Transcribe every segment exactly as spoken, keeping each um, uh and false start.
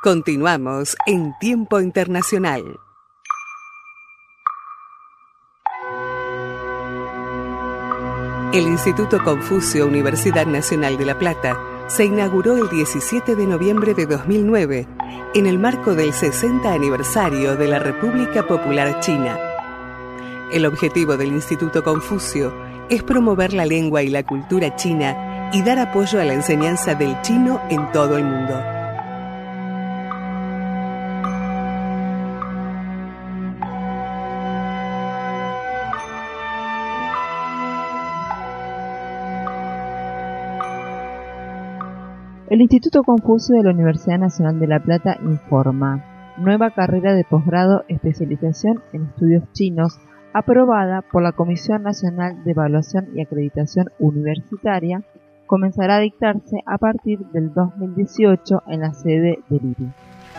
Continuamos en Tiempo Internacional. El Instituto Confucio Universidad Nacional de La Plata se inauguró el diecisiete de noviembre de dos mil nueve en el marco del sesenta aniversario de la República Popular China. El objetivo del Instituto Confucio es promover la lengua y la cultura china y dar apoyo a la enseñanza del chino en todo el mundo. El Instituto Confucio de la Universidad Nacional de La Plata informa: nueva carrera de posgrado especialización en estudios chinos aprobada por la Comisión Nacional de Evaluación y Acreditación Universitaria comenzará a dictarse a partir del dos mil dieciocho en la sede del I R I.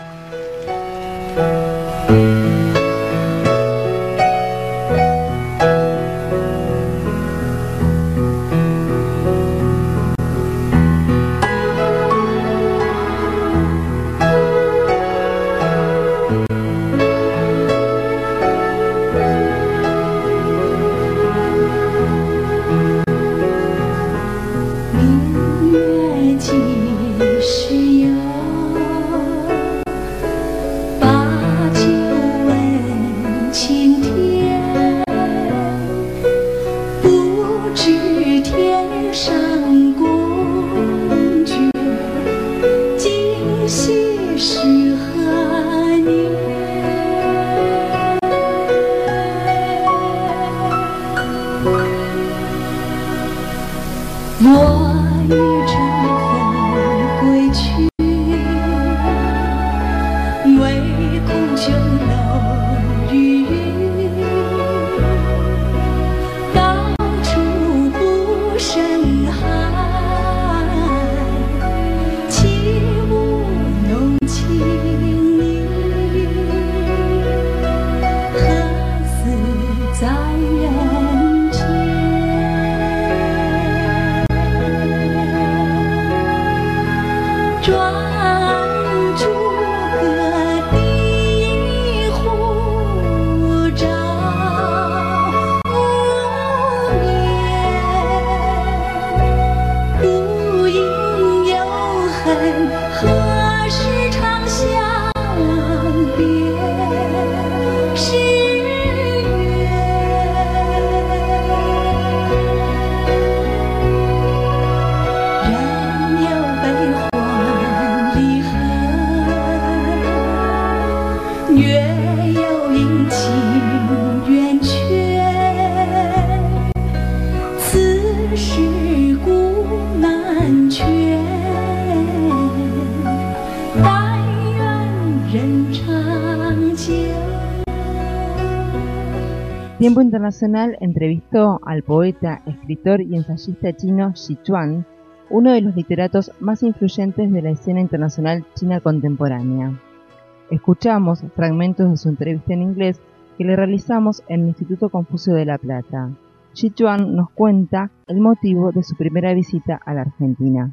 Tiempo Internacional entrevistó al poeta, escritor y ensayista chino Xi Chuan, uno de los literatos más influyentes de la escena internacional china contemporánea. Escuchamos fragmentos de su entrevista en inglés que le realizamos en el Instituto Confucio de La Plata. Xi Chuan nos cuenta el motivo de su primera visita a la Argentina.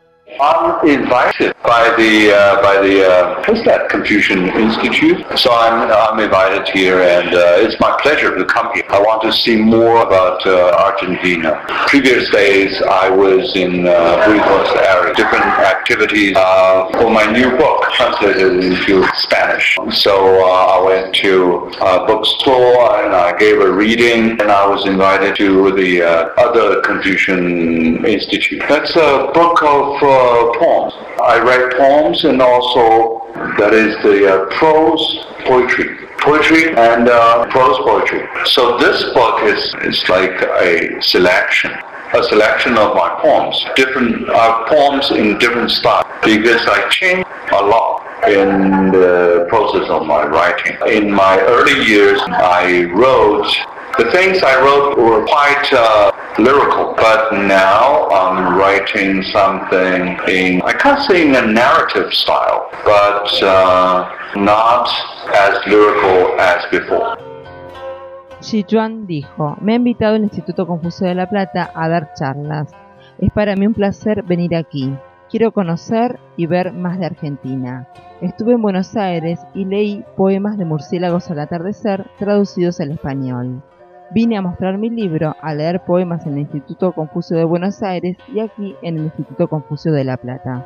I'm invited by the uh, by the uh, what's that Confucian Institute, so I'm I'm invited here, and uh, it's my pleasure to come here. I want to see more about uh, Argentina. Previous days I was in uh, Buenos Aires, different activities uh, for my new book translated into Spanish. So uh, I went to a bookstore and I gave a reading, and I was invited to the uh, other Confucian Institute. That's a book of uh, Uh, poems. I write poems, and also that is the uh, prose poetry, poetry and uh, prose poetry. So this book is is like a selection, a selection of my poems, different uh, poems in different styles, because I change a lot in the process of my writing. In my early years, I wrote. The things I wrote were quite uh, lyrical, but now I'm writing something in, I can't say in a narrative style, but uh, not as lyrical as before. Xi Chuan dijo: me ha invitado el Instituto Confucio de La Plata a dar charlas. Es para mí un placer venir aquí. Quiero conocer y ver más de Argentina. Estuve en Buenos Aires y leí poemas de Murciélagos al atardecer traducidos al español. Vine a mostrar mi libro, a leer poemas en el Instituto Confucio de Buenos Aires y aquí en el Instituto Confucio de La Plata.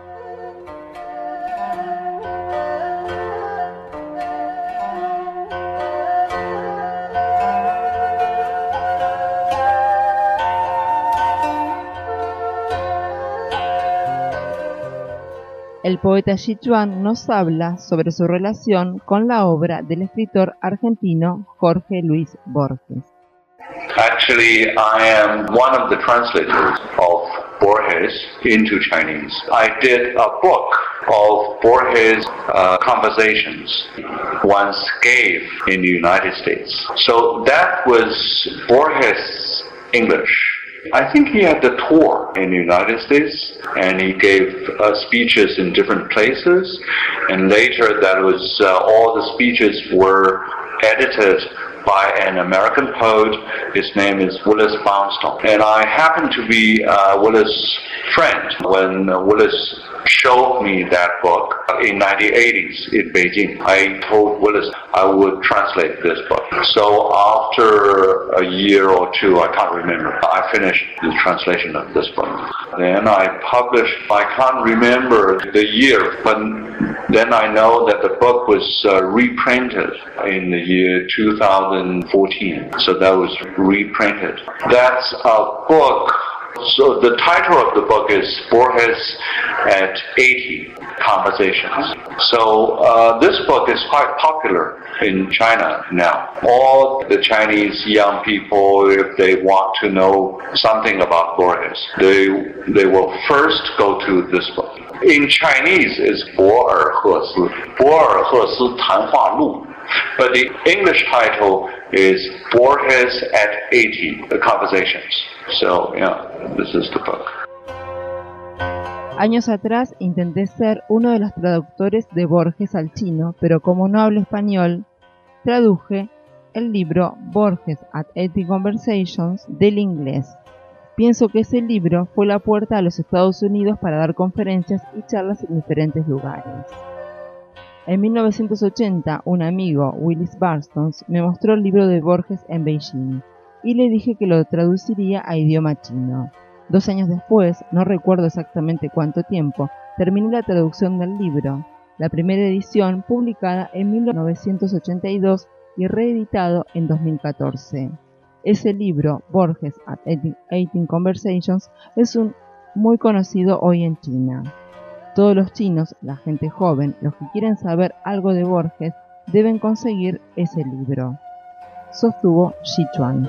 El poeta Sichuan nos habla sobre su relación con la obra del escritor argentino Jorge Luis Borges. Actually, I am one of the translators of Borges into Chinese. I did a book of Borges' uh, conversations once gave in the United States. So that was Borges' English. I think he had a tour in the United States and he gave uh, speeches in different places, and later that was uh, all the speeches were edited by an American poet. His name is Willis Poundstone, and I happened to be uh, Willis' friend when uh, Willis showed me that book in nineteen eighties in Beijing. I told Willis I would translate this book. So after a year or two, I can't remember, I finished the translation of this book. Then I published, I can't remember the year, but then I know that the book was uh, reprinted in the year two thousand fourteen. So that was reprinted. That's a book. So the title of the book is Borges at eighty Conversations. So uh, this book is quite popular in China now. All the Chinese young people, if they want to know something about Borges, they they will first go to this book. In Chinese, it's 博尔赫斯，博尔赫斯谈话录。But the English title is Borges at eighty, The Conversations. So, yeah, this is the book. Años atrás intenté ser uno de los traductores de Borges al chino, pero como no hablo español, traduje el libro Borges at eighty Conversations del inglés. Pienso que ese libro fue la puerta a los Estados Unidos para dar conferencias y charlas en diferentes lugares. En mil novecientos ochenta, un amigo, Willis Barstons, me mostró el libro de Borges en Beijing y le dije que lo traduciría a idioma chino. Dos años después, no recuerdo exactamente cuánto tiempo, terminé la traducción del libro, la primera edición publicada en mil novecientos ochenta y dos y reeditado en dos mil catorce. Ese libro, Borges at eighteen Conversations, es un muy conocido hoy en China. Todos los chinos, la gente joven, los que quieren saber algo de Borges, deben conseguir ese libro, sostuvo Sichuan.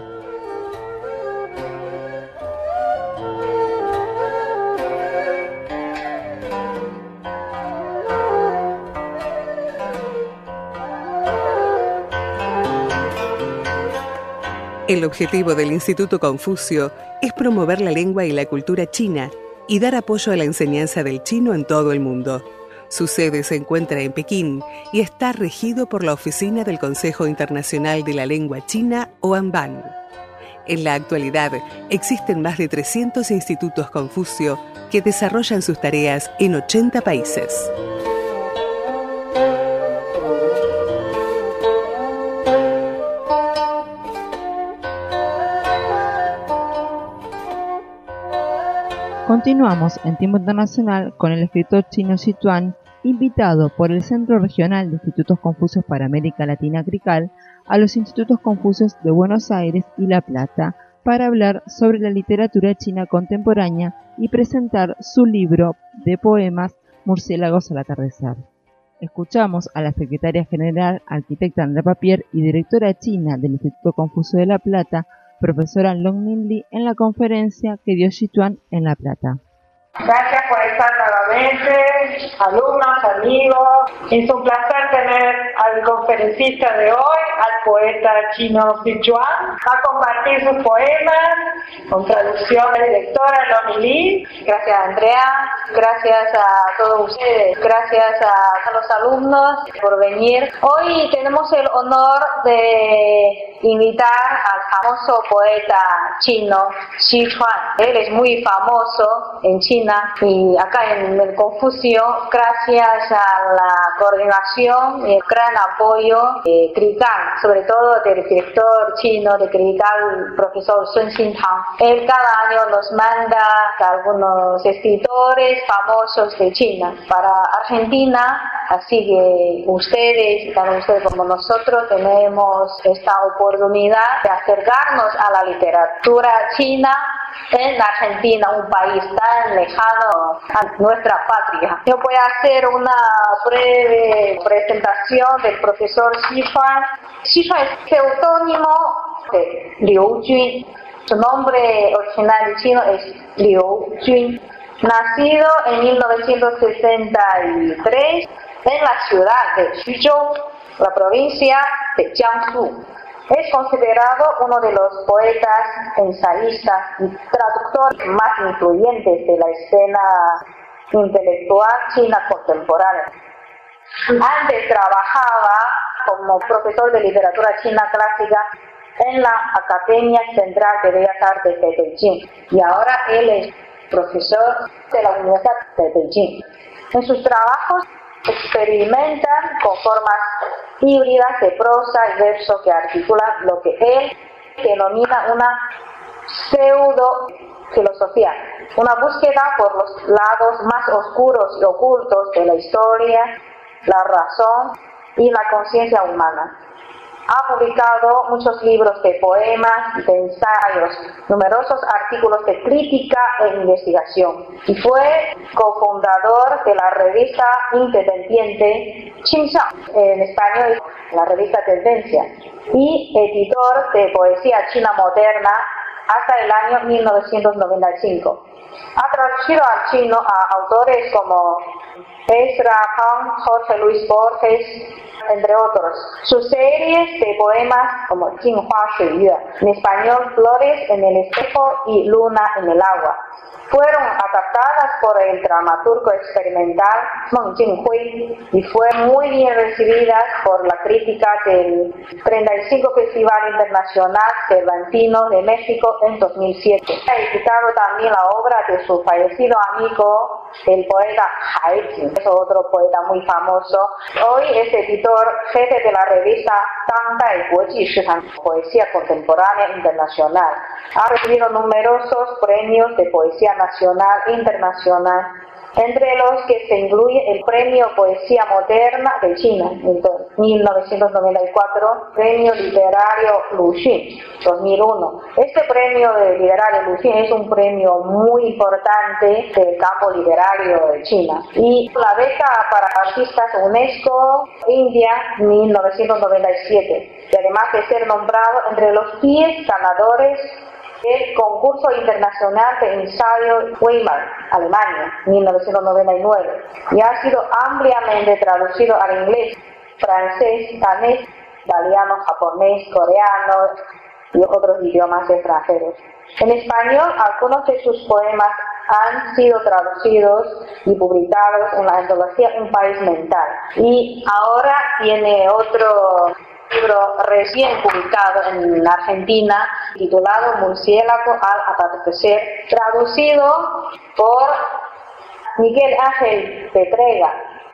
El objetivo del Instituto Confucio es promover la lengua y la cultura china y dar apoyo a la enseñanza del chino en todo el mundo. Su sede se encuentra en Pekín y está regido por la Oficina del Consejo Internacional de la Lengua China, OANBAN. En la actualidad, existen más de trescientos institutos Confucio que desarrollan sus tareas en ochenta países. Continuamos en Tiempo Internacional con el escritor chino Sichuan, invitado por el Centro Regional de Institutos Confucios para América Latina CRICAL a los Institutos Confucios de Buenos Aires y La Plata para hablar sobre la literatura china contemporánea y presentar su libro de poemas Murciélagos al atardecer. Escuchamos a la secretaria general, arquitecta Andrea Papier y directora china del Instituto Confucio de La Plata, profesora Longmin Li, en la conferencia que dio Sichuan en La Plata. Gracias por estar nuevamente, alumnos, amigos. Es un placer tener al conferencista de hoy, al poeta chino Sichuan, a compartir sus poemas con traducción de la lectora Longmin Li. Gracias, Andrea. Gracias a todos ustedes. Gracias a, a los alumnos por venir. Hoy tenemos el honor de invitar al famoso poeta chino Xi Chuan. Él es muy famoso en China y acá en el Confucio, gracias a la coordinación y el gran apoyo de Crical, sobre todo del director chino de Crical, el profesor Sun Xintang. Él cada año nos manda algunos escritores famosos de China para Argentina, así que ustedes, tanto ustedes como nosotros, tenemos esta oportunidad de acercarnos a la literatura china en Argentina, un país tan lejano a nuestra patria. Yo voy a hacer una breve presentación del profesor Xi Chuan. Xi Chuan es seudónimo de Liu Jun. Su nombre original en chino es Liu Jun. Nacido en mil novecientos sesenta y tres en la ciudad de Xuzhou, la provincia de Jiangsu. Es considerado uno de los poetas, ensayistas y traductores más influyentes de la escena intelectual china contemporánea. Antes trabajaba como profesor de literatura china clásica en la Academia Central de Bellas Artes de Beijing y ahora él es profesor de la Universidad de Beijing. En sus trabajos experimentan con formas híbridas de prosa y verso que articulan lo que él denomina una pseudo filosofía, una búsqueda por los lados más oscuros y ocultos de la historia, la razón y la conciencia humana. Ha publicado muchos libros de poemas, de ensayos, numerosos artículos de crítica e investigación y fue cofundador de la revista independiente Qingxiao, en español la revista Tendencia, y editor de poesía china moderna hasta el año mil novecientos noventa y cinco. Ha traducido al chino a autores como Ezra Pound, Jorge Luis Borges, entre otros. Sus series de poemas como Jinhua Shuiyue, en español Flores en el espejo y Luna en el agua, fueron adaptadas por el dramaturgo experimental Meng Jinghui y fueron muy bien recibidas por la crítica del treinta y cinco Festival Internacional Cervantino de México en dos mil siete. Ha editado también la obra de su fallecido amigo, el poeta Hai Jing, es otro poeta muy famoso. Hoy es editor jefe de la revista Tangdai Guoji Shihan, Poesía Contemporánea Internacional. Ha recibido numerosos premios de poesía nacional e internacional, entre los que se incluye el Premio Poesía Moderna de China en mil novecientos noventa y cuatro, Premio Literario Lu Xun dos mil uno. Este premio de literario Lu Xun es un premio muy importante del campo literario de China. Y la beca para artistas UNESCO India mil novecientos noventa y siete, y además de ser nombrado entre los diez ganadores el concurso internacional de ensayo Weimar, Alemania, mil novecientos noventa y nueve, y ha sido ampliamente traducido al inglés, francés, danés, italiano, japonés, coreano y otros idiomas extranjeros. En español, algunos de sus poemas han sido traducidos y publicados en la antología Un País Mental. Y ahora tiene otro libro recién publicado en Argentina titulado Murciélago al atardecer, traducido por Miguel Ángel Petrega,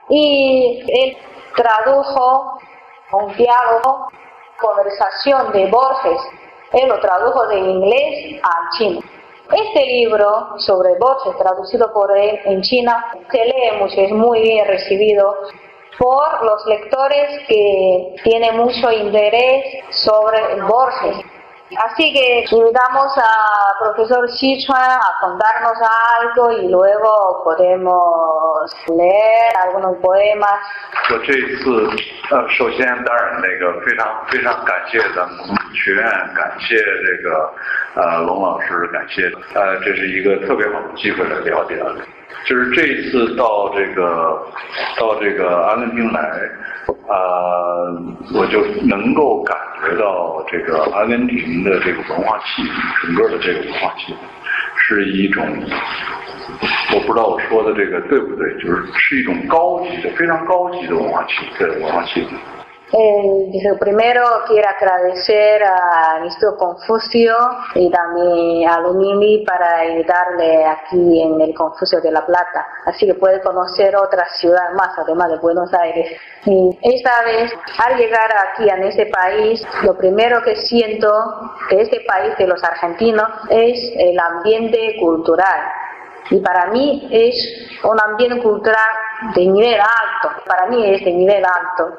y él tradujo un diálogo, conversación de Borges, él lo tradujo de inglés al chino. Este libro sobre Borges, traducido por él en China, se lee mucho, es muy bien recibido por los lectores que tienen mucho interés sobre Borges. Así que invitamos al profesor Xi Chuan a contarnos algo y luego podemos leer algunos poemas. 我这一次，呃，首先当然那个非常非常感谢咱们孔子学院，感谢这个呃龙老师，感谢呃这是一个特别好的机会来了解了解。就是这一次到这个到这个阿根廷来，呃，我就能够感觉到这个阿根廷的这个文化气氛，整个的这个文化气氛是一种，我不知道我说的这个对不对，就是是一种高级的、非常高级的文化气氛，文化气氛。 Eh, dije, primero quiero agradecer al Instituto Confucio y también a Lumini para ayudarle aquí en el Confucio de La Plata, así que puede conocer otras ciudades más además de Buenos Aires. Y esta vez, al llegar aquí en este país, lo primero que siento de este país, de los argentinos, es el ambiente cultural. Y para mí es un ambiente cultural de nivel alto, para mí es de nivel alto.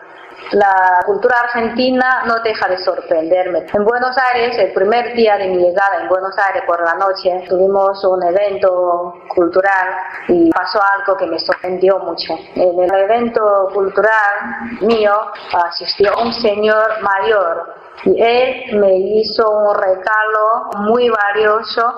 La cultura argentina no deja de sorprenderme. En Buenos Aires, el primer día de mi llegada en Buenos Aires por la noche, tuvimos un evento cultural y pasó algo que me sorprendió mucho. En el evento cultural mío asistió un señor mayor y él me hizo un regalo muy valioso.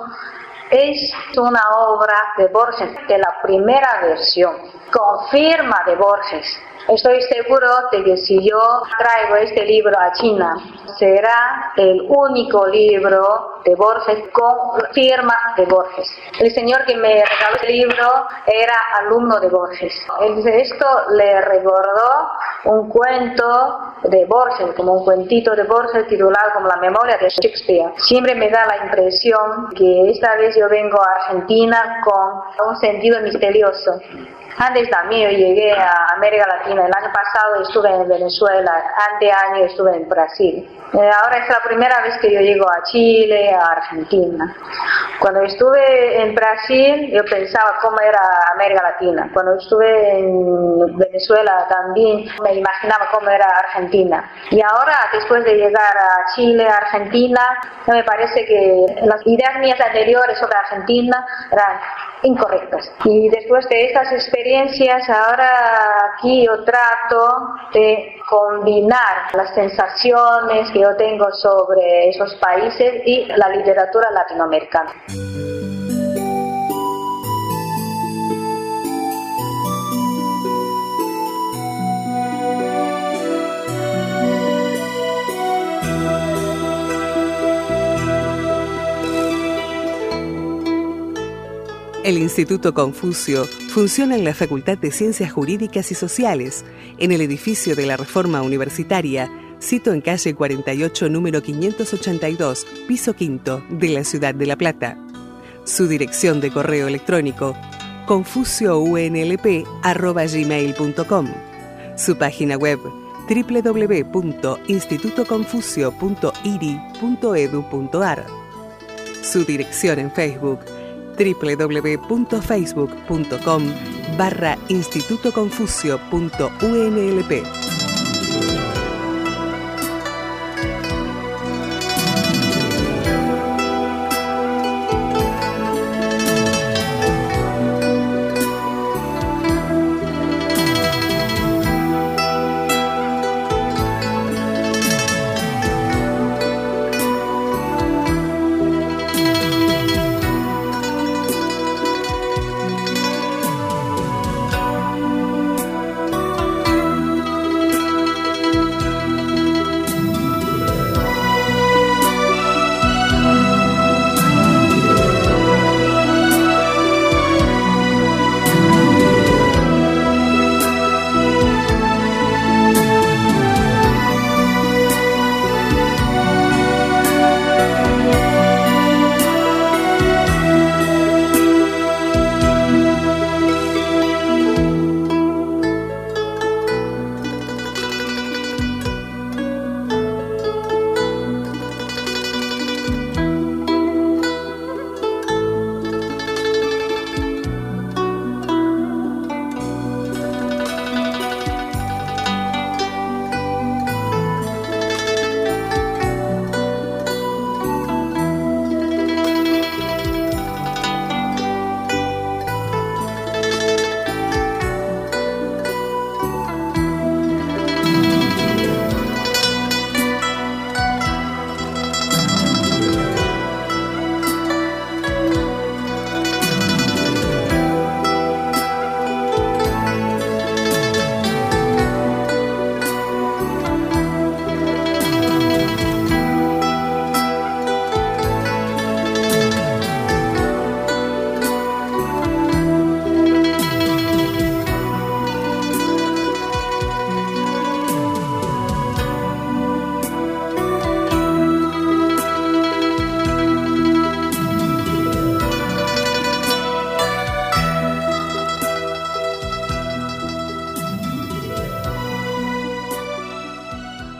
Es una obra de Borges, de la primera versión, con firma de Borges. Estoy seguro de que si yo traigo este libro a China, será el único libro de Borges con firma de Borges. El señor que me regaló este libro era alumno de Borges. Esto le recordó un cuento de Borges, como un cuentito de Borges titulado como La memoria de Shakespeare. Siempre me da la impresión que esta vez yo vengo a Argentina con un sentido misterioso. Antes también yo llegué a América Latina. El año pasado estuve en Venezuela, ante año estuve en Brasil. Eh, ahora es la primera vez que yo llego a Chile, a Argentina. Cuando estuve en Brasil, yo pensaba cómo era América Latina. Cuando estuve en Venezuela también me imaginaba cómo era Argentina. Y ahora, después de llegar a Chile, a Argentina, me parece que las ideas mías anteriores sobre Argentina eran incorrectas. Y después de estas experiencias, ahora aquí yo trato de combinar las sensaciones que yo tengo sobre esos países y la literatura latinoamericana. El Instituto Confucio funciona en la Facultad de Ciencias Jurídicas y Sociales, en el edificio de la Reforma Universitaria, sito en calle cuarenta y ocho, número quinientos ochenta y dos, piso quinto, de la ciudad de La Plata. Su dirección de correo electrónico, confucio u n l p arroba gmail punto com. Su página web, doble u doble u doble u punto instituto confucio punto i r i punto e d u punto a r. Su dirección en Facebook, doble u doble u doble u punto facebook punto com barra instituto confucio punto u n l p.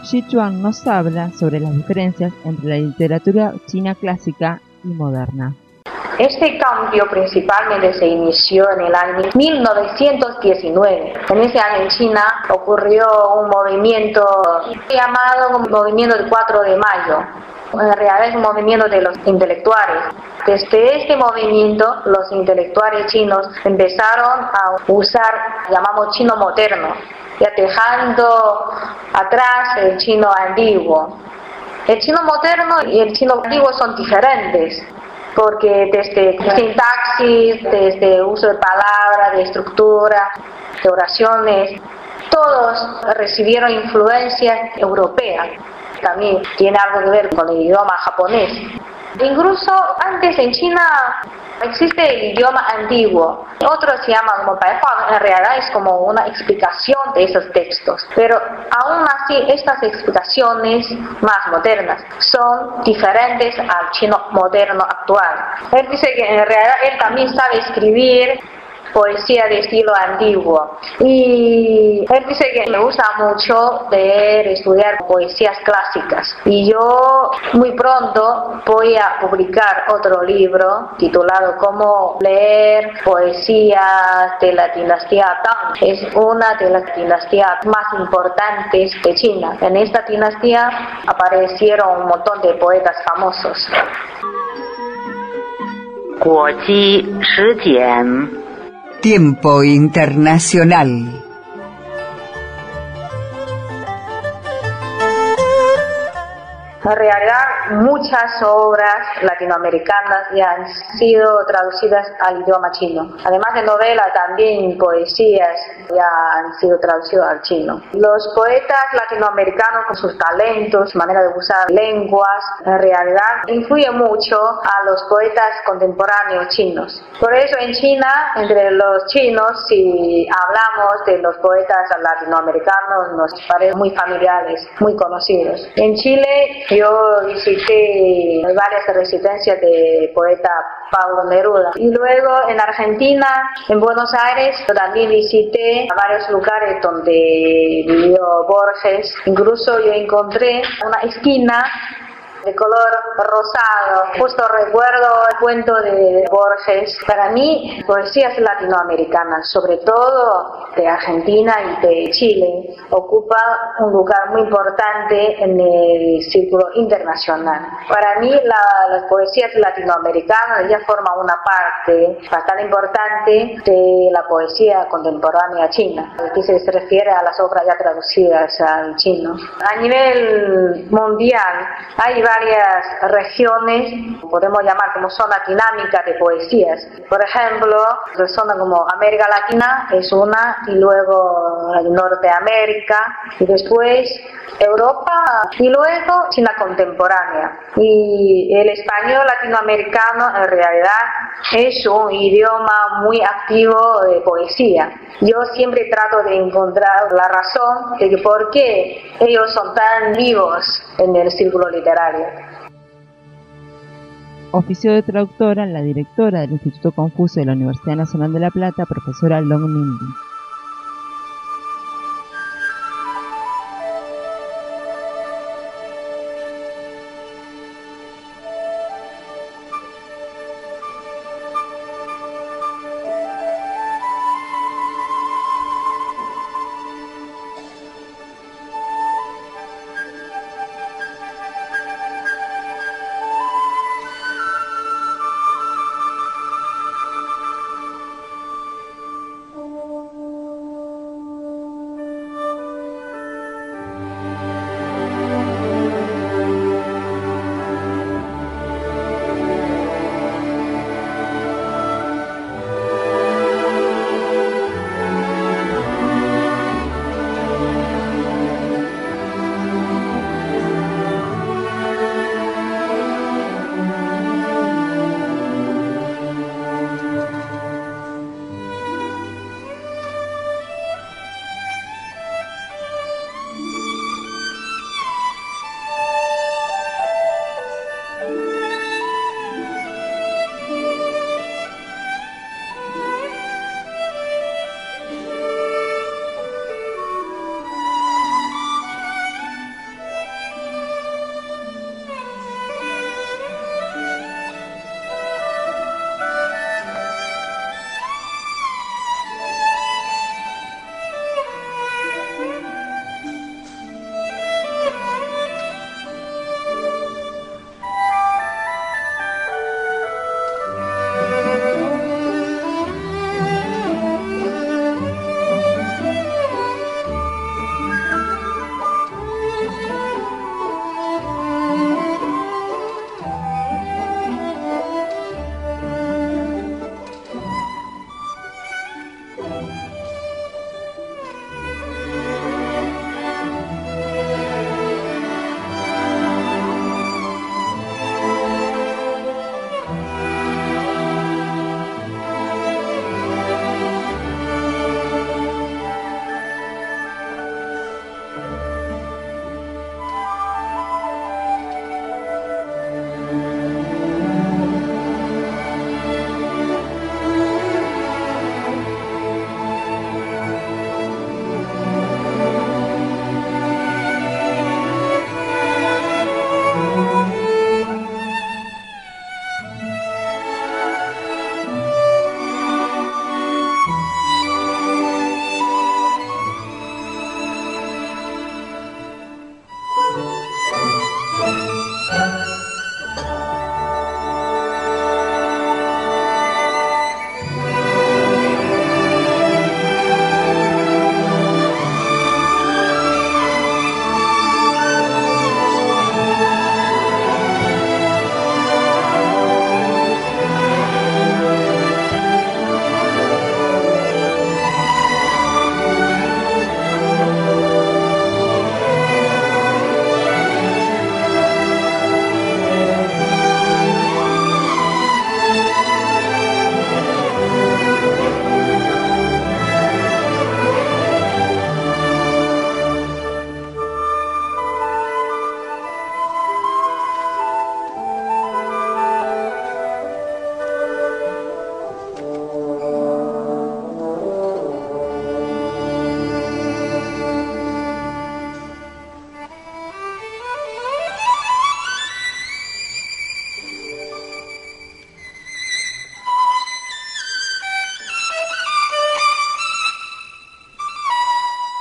Sichuan nos habla sobre las diferencias entre la literatura china clásica y moderna. Este cambio principalmente se inició en el año mil novecientos diecinueve. En ese año en China ocurrió un movimiento llamado Movimiento del cuatro de mayo. En realidad es un movimiento de los intelectuales. Desde este movimiento, los intelectuales chinos empezaron a usar, llamamos chino moderno, ya dejando atrás el chino antiguo. El chino moderno y el chino antiguo son diferentes, porque desde sintaxis, desde uso de palabras, de estructura, de oraciones, todos recibieron influencia europea. También tiene algo que ver con el idioma japonés. Incluso antes en China existe el idioma antiguo, otro se llama como Baihua, en realidad es como una explicación de esos textos, pero aún así estas explicaciones más modernas son diferentes al chino moderno actual. Él dice que en realidad él también sabe escribir poesía de estilo antiguo, y él dice que le gusta mucho leer, estudiar poesías clásicas, y yo muy pronto voy a publicar otro libro titulado Cómo leer poesías de la dinastía Tang. Es una de las dinastías más importantes de China. En esta dinastía aparecieron un montón de poetas famosos. 国际时间 Tiempo internacional. En realidad, muchas obras latinoamericanas ya han sido traducidas al idioma chino. Además de novelas, también poesías ya han sido traducidas al chino. Los poetas latinoamericanos, con sus talentos, su manera de usar lenguas, en realidad influyen mucho a los poetas contemporáneos chinos. Por eso en China, entre los chinos, si hablamos de los poetas latinoamericanos, nos parecen muy familiares, muy conocidos. En Chile, yo visité varias residencias de poeta Pablo Neruda. Y luego en Argentina, en Buenos Aires, también visité varios lugares donde vivió Borges. Incluso yo encontré una esquina de color rosado. Justo recuerdo el cuento de Borges. Para mí, poesías latinoamericanas, sobre todo de Argentina y de Chile, ocupa un lugar muy importante en el círculo internacional. Para mí, la, las poesías latinoamericanas ya forman una parte bastante importante de la poesía contemporánea china, que se refiere a las obras ya traducidas al chino. A nivel mundial, hay varias regiones, podemos llamar como zona dinámica de poesías. Por ejemplo, la zona como América Latina es una, y luego Norteamérica, y después Europa, y luego China contemporánea. Y el español latinoamericano en realidad es un idioma muy activo de poesía. Yo siempre trato de encontrar la razón de por qué ellos son tan vivos en el círculo literario. Oficio de traductora la directora del Instituto Confucio de la Universidad Nacional de La Plata, profesora Long Min Li.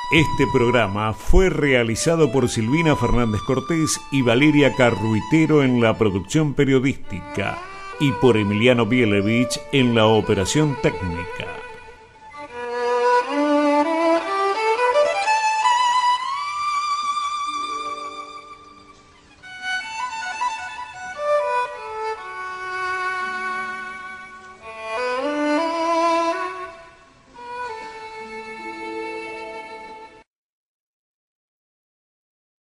Este programa fue realizado por Silvina Fernández Cortés y Valeria Carruitero en la producción periodística y por Emiliano Bielevich en la operación técnica.